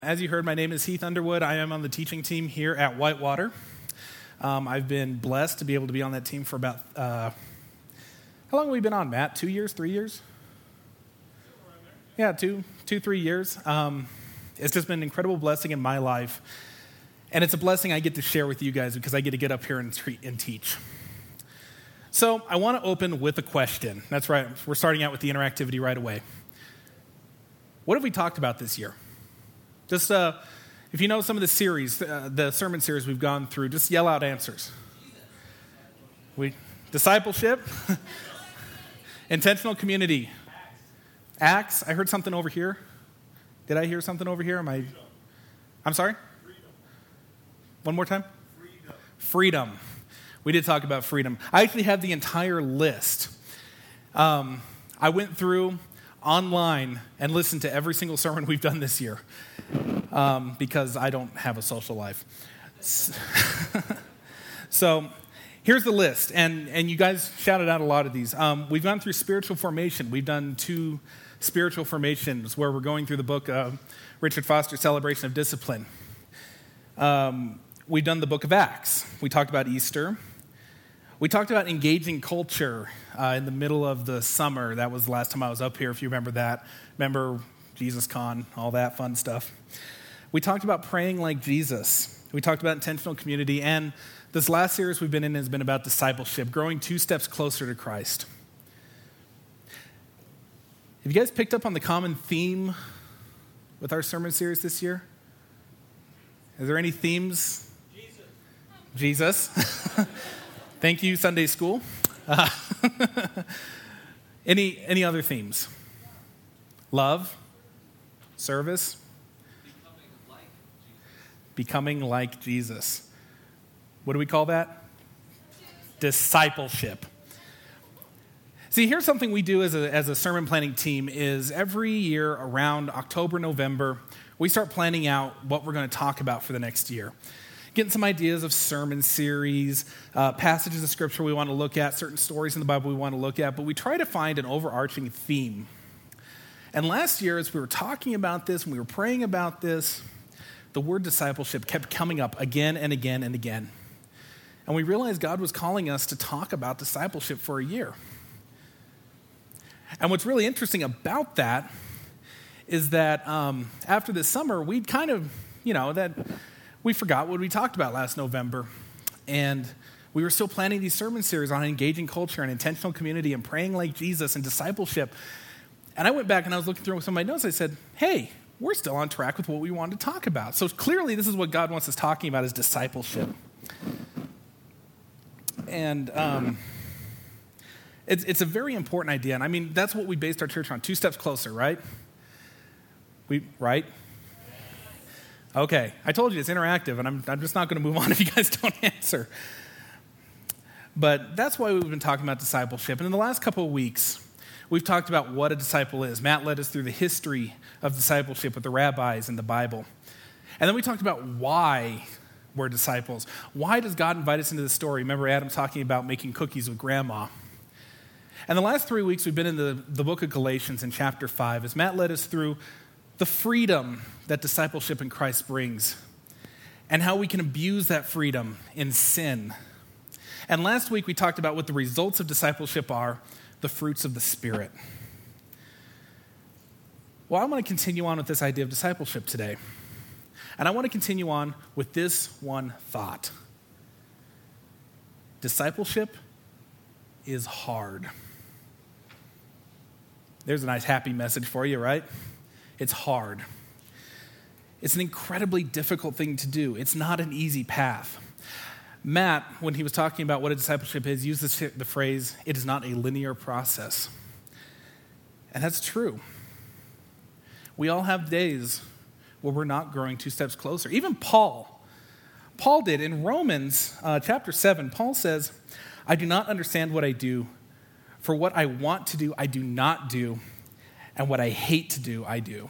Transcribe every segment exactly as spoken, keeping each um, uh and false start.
As you heard, my name is Heath Underwood. I am on the teaching team here at Whitewater. Um, I've been blessed to be able to be on that team for about, uh, how long have we been on, Matt? Two years, three years? Yeah, two, two, three years. Um, it's just been an incredible blessing in my life. And it's a blessing I get to share with you guys because I get to get up here and, tre- and teach. So I want to open with a question. That's right. We're starting out with the interactivity right away. What have we talked about this year? Just, uh, if you know some of the series, uh, the sermon series we've gone through, just yell out answers. We Discipleship, intentional community, Acts. I heard something over here. Did I hear something over here? Am I? I'm sorry. Freedom. One more time. Freedom. Freedom. We did talk about freedom. I actually have the entire list. Um, I went through online and listened to every single sermon we've done this year. Um, because I don't have a social life. So here's the list, and, and you guys shouted out a lot of these. Um, we've gone through spiritual formation. We've done two spiritual formations where we're going through the book of Richard Foster, Celebration of Discipline. Um, we've done the book of Acts. We talked about Easter. We talked about engaging culture uh, in the middle of the summer. That was the last time I was up here, if you remember that. Remember Jesus Con, all that fun stuff. We talked about praying like Jesus. We talked about intentional community. And this last series we've been in has been about discipleship, growing two steps closer to Christ. Have you guys picked up on the common theme with our sermon series this year? Is there any themes? Jesus. Jesus. Thank you, Sunday school. Uh, any, any other themes? Love, service, becoming like Jesus. What do we call that? Discipleship. See, here's something we do as a, as a sermon planning team is every year around October, November, we start planning out what we're going to talk about for the next year. Getting some ideas of sermon series, uh, passages of scripture we want to look at, certain stories in the Bible we want to look at, but we try to find an overarching theme. And last year, as we were talking about this and we were praying about this, the word discipleship kept coming up again and again and again. And we realized God was calling us to talk about discipleship for a year. And what's really interesting about that is that um, after this summer, we kind of, you know, that we forgot what we talked about last November. And we were still planning these sermon series on engaging culture and intentional community and praying like Jesus and discipleship. And I went back and I was looking through some of my notes. I said, hey, we're still on track with what we wanted to talk about. So clearly this is what God wants us talking about is discipleship. And um, it's, it's a very important idea. And I mean, that's what we based our church on, two steps closer, right? We Right? Okay, I told you it's interactive, and I'm, I'm just not going to move on if you guys don't answer. But that's why we've been talking about discipleship. And in the last couple of weeks, we've talked about what a disciple is. Matt led us through the history of discipleship with the rabbis in the Bible. And then we talked about why we're disciples. Why does God invite us into this story? Remember Adam talking about making cookies with grandma. And the last three weeks we've been in the, the book of Galatians in chapter five as Matt led us through the freedom that discipleship in Christ brings and how we can abuse that freedom in sin. And last week we talked about what the results of discipleship are, the fruits of the Spirit. Well, I want to continue on with this idea of discipleship today. And I want to continue on with this one thought. Discipleship is hard. There's a nice happy message for you, right? It's hard. It's an incredibly difficult thing to do. It's not an easy path. Matt, when he was talking about what a discipleship is, used this, the phrase, it is not a linear process. And that's true. We all have days where we're not growing two steps closer. Even Paul. Paul did. In Romans uh, chapter seven, Paul says, I do not understand what I do, for what I want to do, I do not do, and what I hate to do, I do.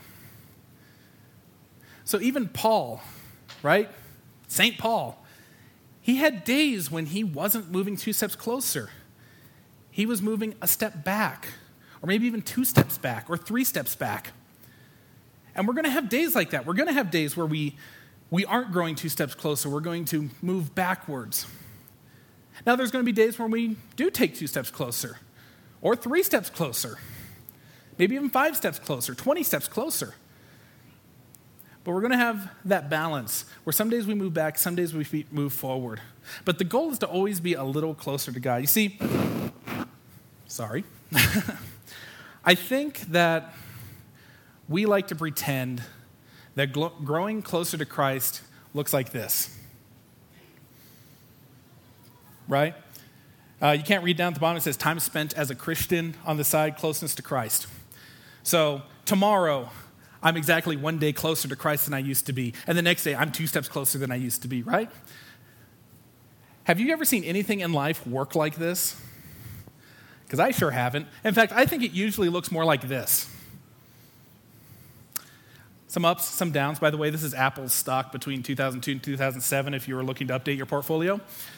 So even Paul, right? Saint Paul, he had days when he wasn't moving two steps closer. He was moving a step back, or maybe even two steps back, or three steps back. And we're going to have days like that. We're going to have days where we, we aren't growing two steps closer. We're going to move backwards. Now, there's going to be days when we do take two steps closer, or three steps closer, maybe even five steps closer, twenty steps closer. But we're going to have that balance where some days we move back, some days we move forward. But the goal is to always be a little closer to God. You see, sorry. I think that we like to pretend that gl- growing closer to Christ looks like this. Right? Uh, you can't read down at the bottom. It says time spent as a Christian on the side, closeness to Christ. So tomorrow, I'm exactly one day closer to Christ than I used to be. And the next day, I'm two steps closer than I used to be, right? Have you ever seen anything in life work like this? Because I sure haven't. In fact, I think it usually looks more like this. Some ups, some downs. By the way, this is Apple's stock between two thousand two and two thousand seven if you were looking to update your portfolio.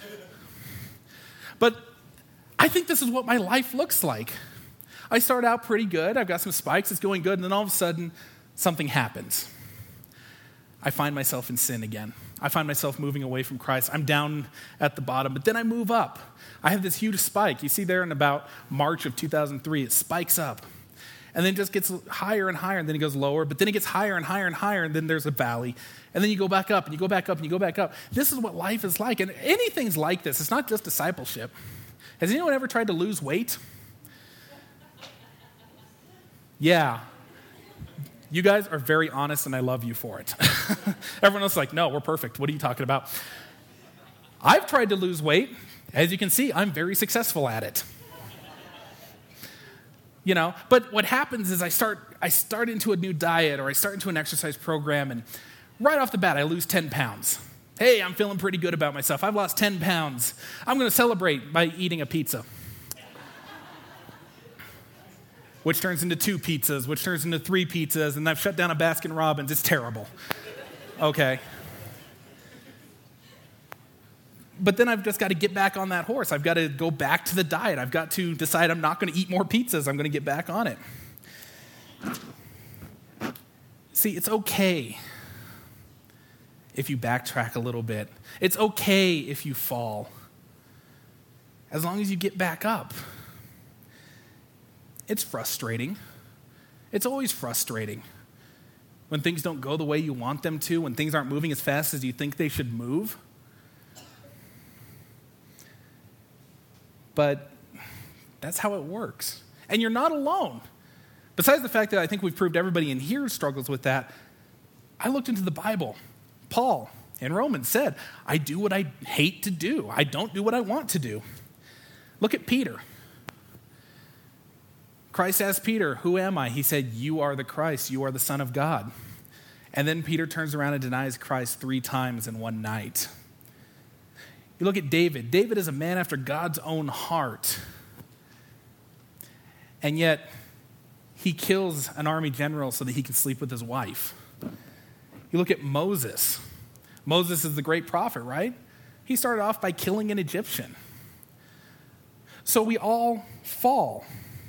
But I think this is what my life looks like. I start out pretty good. I've got some spikes. It's going good. And then all of a sudden, something happens. I find myself in sin again. I find myself moving away from Christ. I'm down at the bottom, but then I move up. I have this huge spike. You see there in about March of two thousand three, it spikes up. And then it just gets higher and higher, and then it goes lower, but then it gets higher and higher and higher, and then there's a valley. And then you go back up, and you go back up, and you go back up. This is what life is like, and anything's like this. It's not just discipleship. Has anyone ever tried to lose weight? Yeah. You guys are very honest, and I love you for it. Everyone else is like, no, we're perfect. What are you talking about? I've tried to lose weight. As you can see, I'm very successful at it. You know, but what happens is I start I start into a new diet or I start into an exercise program, and right off the bat, I lose ten pounds. Hey, I'm feeling pretty good about myself. I've lost ten pounds. I'm going to celebrate by eating a pizza. Which turns into two pizzas, which turns into three pizzas, and I've shut down a Baskin Robbins. It's terrible. Okay. But then I've just got to get back on that horse. I've got to go back to the diet. I've got to decide I'm not going to eat more pizzas. I'm going to get back on it. See, it's okay if you backtrack a little bit. It's okay if you fall, as long as you get back up. It's frustrating. It's always frustrating when things don't go the way you want them to, when things aren't moving as fast as you think they should move. But that's how it works. And you're not alone. Besides the fact that I think we've proved everybody in here struggles with that, I looked into the Bible. Paul in Romans said, I do what I hate to do. I don't do what I want to do. Look at Peter. Christ asked Peter, who am I? He said, you are the Christ. You are the Son of God. And then Peter turns around and denies Christ three times in one night. You look at David. David is a man after God's own heart. And yet, he kills an army general so that he can sleep with his wife. You look at Moses. Moses is the great prophet, right? He started off by killing an Egyptian. So we all fall.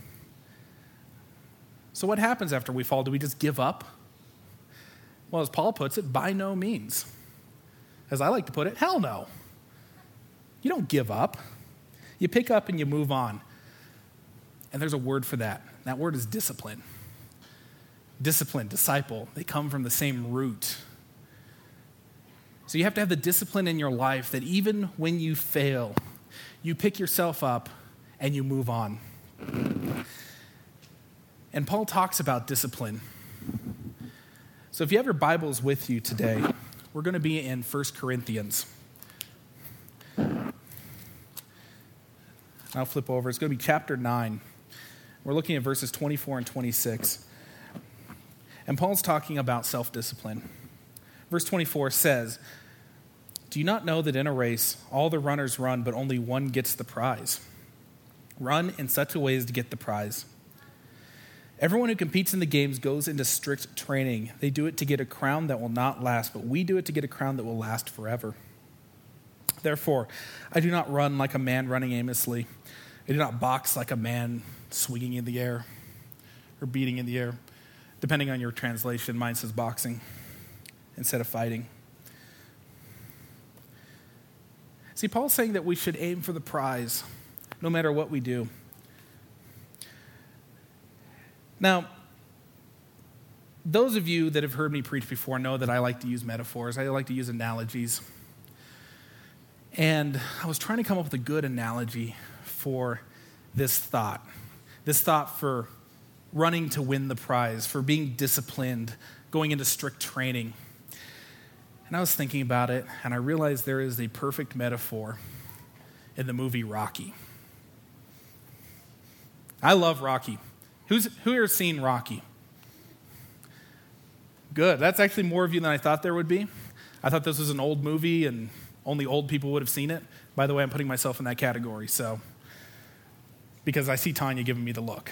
So what happens after we fall? Do we just give up? Well, as Paul puts it, by no means. As I like to put it, hell no. You don't give up. You pick up and you move on. And there's a word for that. That word is discipline. Discipline, disciple, they come from the same root. So you have to have the discipline in your life that even when you fail, you pick yourself up and you move on. And Paul talks about discipline. So if you have your Bibles with you today, we're going to be in First Corinthians. I'll flip over. It's going to be chapter nine. We're looking at verses twenty-four and twenty-six. And Paul's talking about self-discipline. Verse twenty-four says, do you not know that in a race all the runners run, but only one gets the prize? Run in such a way as to get the prize. Everyone who competes in the games goes into strict training. They do it to get a crown that will not last, but we do it to get a crown that will last forever. Therefore, I do not run like a man running aimlessly. I do not box like a man swinging in the air or beating in the air. depending on your translation. Mine says boxing instead of fighting. See, Paul's saying that we should aim for the prize no matter what we do. Now, those of you that have heard me preach before know that I like to use metaphors. I like to use analogies. And I was trying to come up with a good analogy for this thought. This thought for running to win the prize, for being disciplined, going into strict training. And I was thinking about it, and I realized there is a perfect metaphor in the movie Rocky. I love Rocky. Who's, who here has seen Rocky? Good. That's actually more of you than I thought there would be. I thought this was an old movie and only old people would have seen it. By the way, I'm putting myself in that category, so because I see Tanya giving me the look.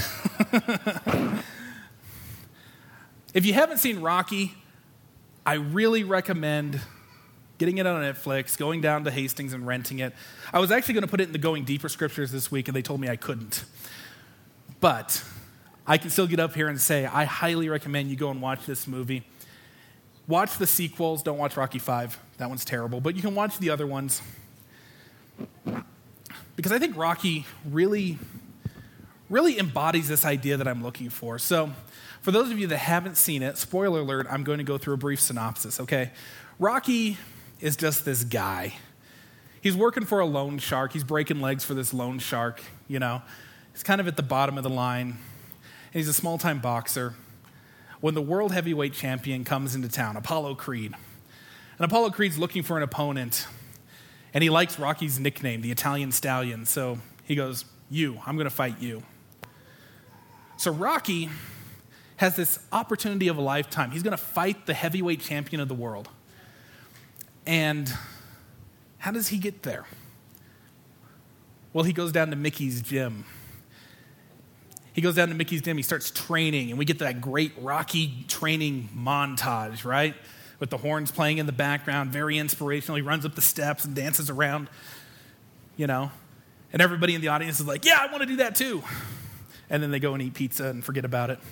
If you haven't seen Rocky, I really recommend getting it on Netflix, going down to Hastings and renting it. I was actually going to put it in the Going Deeper scriptures this week, and they told me I couldn't. But I can still get up here and say I highly recommend you go and watch this movie. Watch the sequels. Don't watch Rocky five. That one's terrible. But you can watch the other ones. Because I think Rocky really, really embodies this idea that I'm looking for. So for those of you that haven't seen it, spoiler alert, I'm going to go through a brief synopsis, okay? Rocky is just this guy. He's working for a loan shark. He's breaking legs for this loan shark, you know. He's kind of at the bottom of the line. And he's a small-time boxer. When the world heavyweight champion comes into town, Apollo Creed. And Apollo Creed's looking for an opponent. And he likes Rocky's nickname, the Italian Stallion. So he goes, you, I'm going to fight you. So Rocky has this opportunity of a lifetime. He's going to fight the heavyweight champion of the world. And how does he get there? Well, he goes down to Mickey's gym. He goes down to Mickey's gym, he starts training, and we get that great Rocky training montage, right? With the horns playing in the background, very inspirational. He runs up the steps and dances around, you know. And everybody in the audience is like, yeah, I want to do that too. And then they go and eat pizza and forget about it.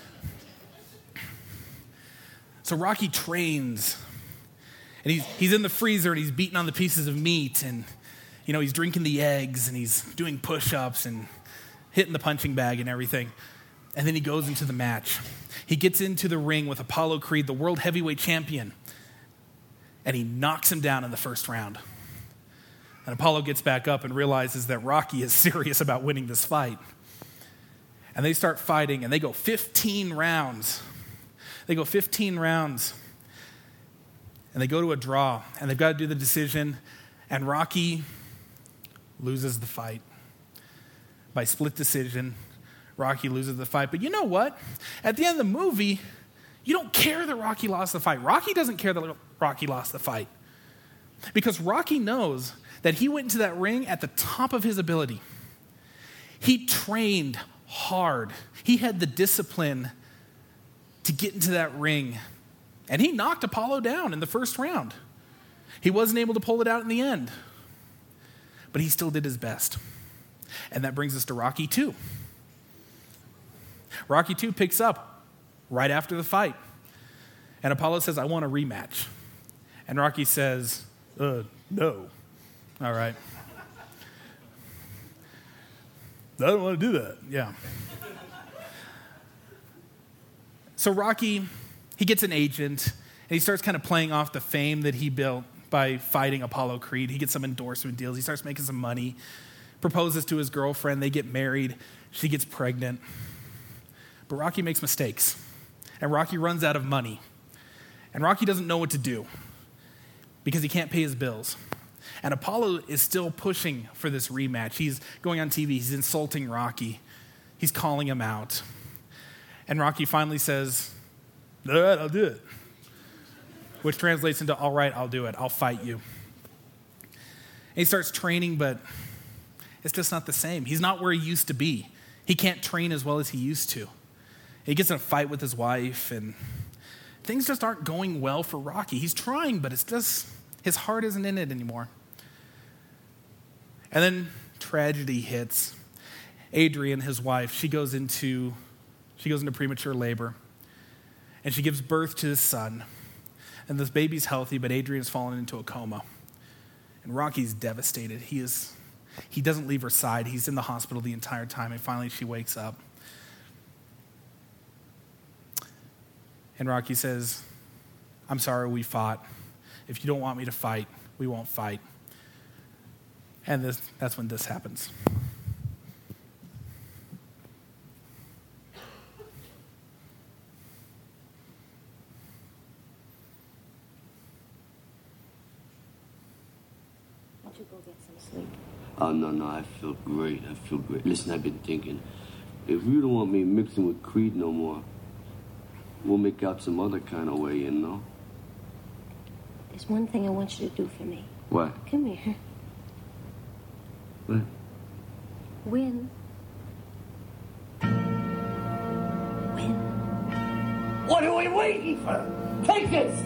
So Rocky trains, and he's, he's in the freezer, and he's beating on the pieces of meat, and, you know, he's drinking the eggs, and he's doing push-ups, and hitting the punching bag and everything. And then he goes into the match. He gets into the ring with Apollo Creed, the world heavyweight champion, and he knocks him down in the first round. And Apollo gets back up and realizes that Rocky is serious about winning this fight. And they start fighting, and they go fifteen rounds. They go fifteen rounds. And they go to a draw, and they've got to do the decision, and Rocky loses the fight. By split decision, Rocky loses the fight. But you know what? At the end of the movie, you don't care that Rocky lost the fight. Rocky doesn't care that Rocky lost the fight. Because Rocky knows that he went into that ring at the top of his ability. He trained hard. He had the discipline to get into that ring. And he knocked Apollo down in the first round. He wasn't able to pull it out in the end. But he still did his best. And that brings us to Rocky two. Rocky two picks up right after the fight. And Apollo says, I want a rematch. And Rocky says, uh, no. All right. I don't want to do that. Yeah. So Rocky, he gets an agent, and he starts kind of playing off the fame that he built by fighting Apollo Creed. He gets some endorsement deals. He starts making some money. Proposes to his girlfriend. They get married. She gets pregnant. But Rocky makes mistakes. And Rocky runs out of money. And Rocky doesn't know what to do because he can't pay his bills. And Apollo is still pushing for this rematch. He's going on T V. He's insulting Rocky. He's calling him out. And Rocky finally says, all right, I'll do it. Which translates into, all right, I'll do it. I'll fight you. And he starts training, but it's just not the same. He's not where he used to be. He can't train as well as he used to. He gets in a fight with his wife, and things just aren't going well for Rocky. He's trying, but it's just, his heart isn't in it anymore. And then tragedy hits. Adrian, his wife, she goes into, she goes into premature labor. And she gives birth to his son. And this baby's healthy, but Adrian has fallen into a coma. And Rocky's devastated. He is, he doesn't leave her side. He's in the hospital the entire time, and finally she wakes up. And Rocky says, I'm sorry we fought. If you don't want me to fight, we won't fight. And this, that's when this happens. Why don't you go get some sleep? Oh, no, no, I feel great. I feel great. Listen, I've been thinking, if you don't want me mixing with Creed no more, we'll make out some other kind of way, you know? There's one thing I want you to do for me. What? Come here. What? Win. Win. What are we waiting for? Take this!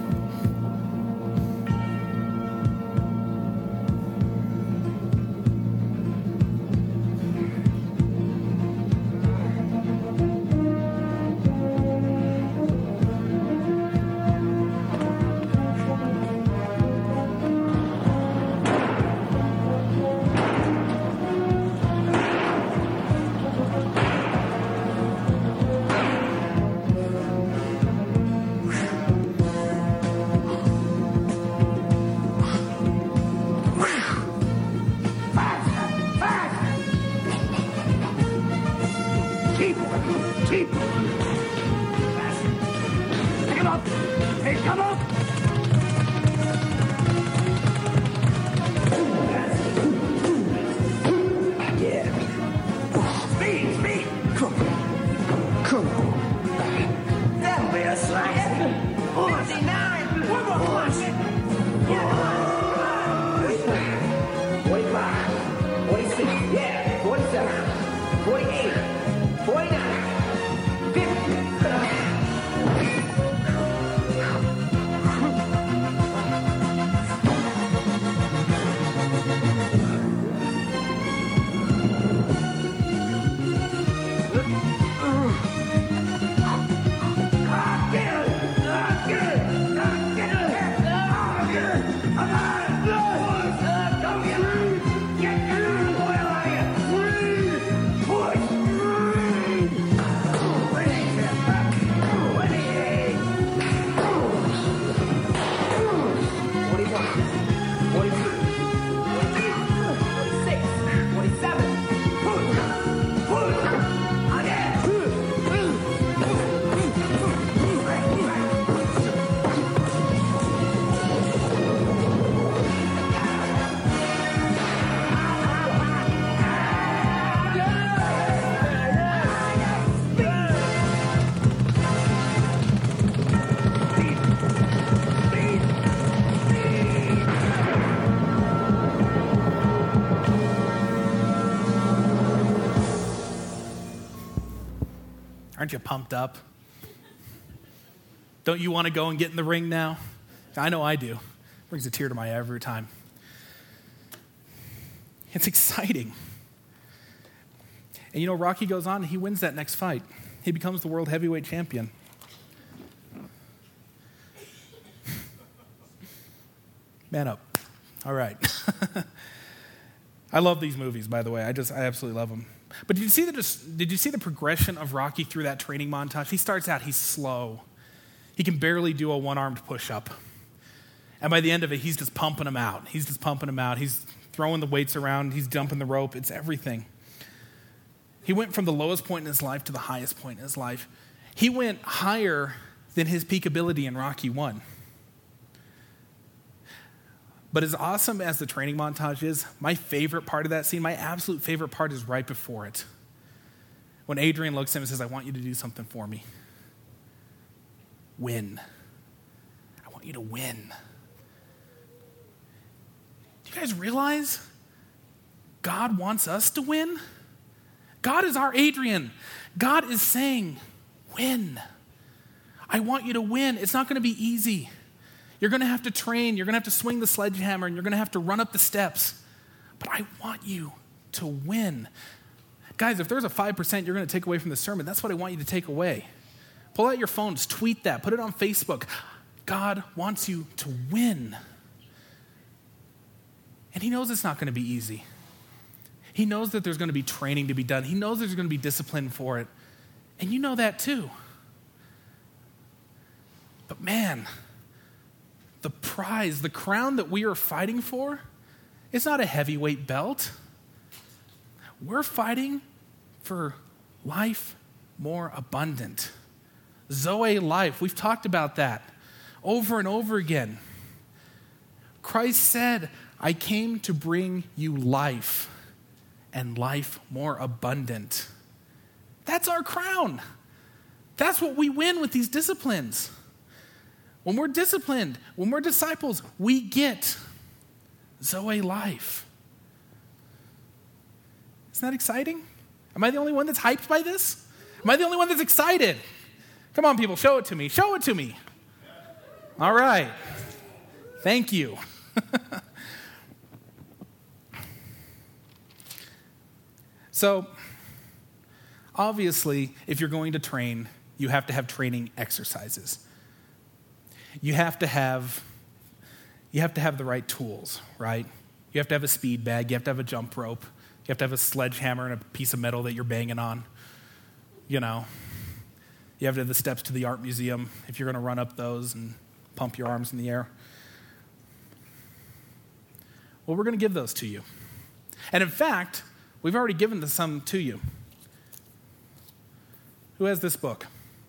Aren't you pumped up? Don't you want to go and get in the ring now? I know I do. Brings a tear to my eye every time. It's exciting. And you know, Rocky goes on and he wins that next fight. He becomes the world heavyweight champion. Man up. All right. I love these movies, by the way. I just, I absolutely love them. But did you see the did you see the progression of Rocky through that training montage? He starts out, he's slow. He can barely do a one-armed push-up. And by the end of it, he's just pumping them out. He's just pumping them out. He's throwing the weights around. He's jumping the rope. It's everything. He went from the lowest point in his life to the highest point in his life. He went higher than his peak ability in Rocky one. But as awesome as the training montage is, my favorite part of that scene, my absolute favorite part is right before it. When Adrian looks at him and says, I want you to do something for me. Win. I want you to win. Do you guys realize God wants us to win? God is our Adrian. God is saying, win. I want you to win. It's not going to be easy. You're going to have to train. You're going to have to swing the sledgehammer, and you're going to have to run up the steps. But I want you to win. Guys, if there's a five percent you're going to take away from the sermon, that's what I want you to take away. Pull out your phones, tweet that, put it on Facebook. God wants you to win. And he knows it's not going to be easy. He knows that there's going to be training to be done. He knows there's going to be discipline for it. And you know that too. But man, the prize, the crown that we are fighting for, it's not a heavyweight belt. We're fighting for life more abundant. Zoe life. We've talked about that over and over again. Christ said, I came to bring you life and life more abundant. That's our crown. That's what we win with these disciplines. When we're disciplined, when we're disciples, we get Zoe life. Isn't that exciting? Am I the only one that's hyped by this? Am I the only one that's excited? Come on, people, show it to me. Show it to me. All right. Thank you. So, obviously, if you're going to train, you have to have training exercises. You have to have, you have to have the right tools, right? You have to have a speed bag. You have to have a jump rope. You have to have a sledgehammer and a piece of metal that you're banging on. You know, you have to have the steps to the art museum if you're going to run up those and pump your arms in the air. Well, we're going to give those to you. And in fact, we've already given some to you. Who has this book?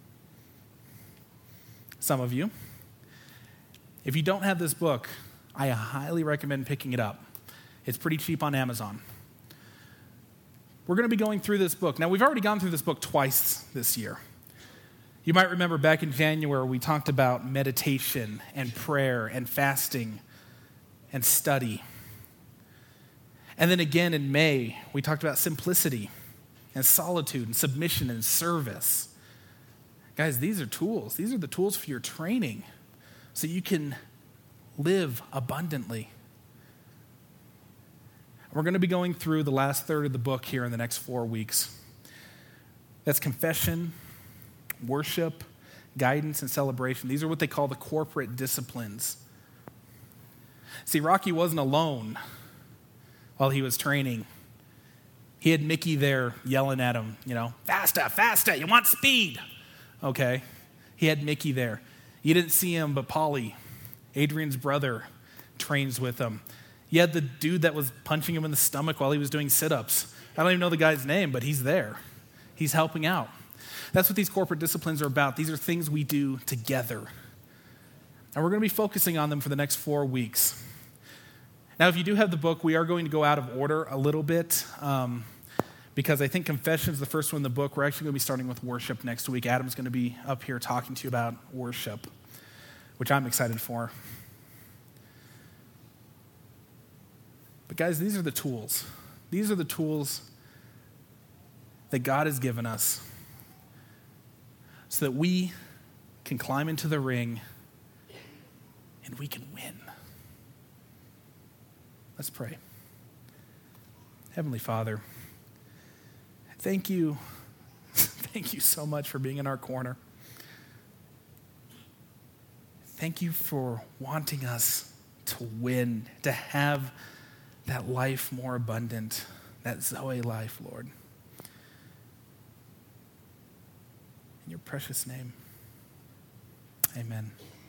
Some of you. If you don't have this book, I highly recommend picking it up. It's pretty cheap on Amazon. We're going to be going through this book. Now, we've already gone through this book twice this year. You might remember back in January, we talked about meditation and prayer and fasting and study. And then again in May, we talked about simplicity and solitude and submission and service. Guys, these are tools. These are the tools for your training so you can live abundantly. We're going to be going through the last third of the book here in the next four weeks. That's confession, worship, guidance, and celebration. These are what they call the corporate disciplines. See, Rocky wasn't alone while he was training. He had Mickey there yelling at him, you know, faster, faster, you want speed. Okay. He had Mickey there. You didn't see him, but Polly, Adrian's brother, trains with him. You had the dude that was punching him in the stomach while he was doing sit-ups. I don't even know the guy's name, but he's there. He's helping out. That's what these corporate disciplines are about. These are things we do together. And we're going to be focusing on them for the next four weeks. Now, if you do have the book, we are going to go out of order a little bit um, because I think confession is the first one in the book. We're actually going to be starting with worship next week. Adam's going to be up here talking to you about worship, which I'm excited for. But guys, these are the tools. These are the tools that God has given us so that we can climb into the ring and we can win. Let's pray. Heavenly Father, thank you. Thank you so much for being in our corner. Thank you for wanting us to win, to have that life more abundant, that Zoe life, Lord. In your precious name, amen.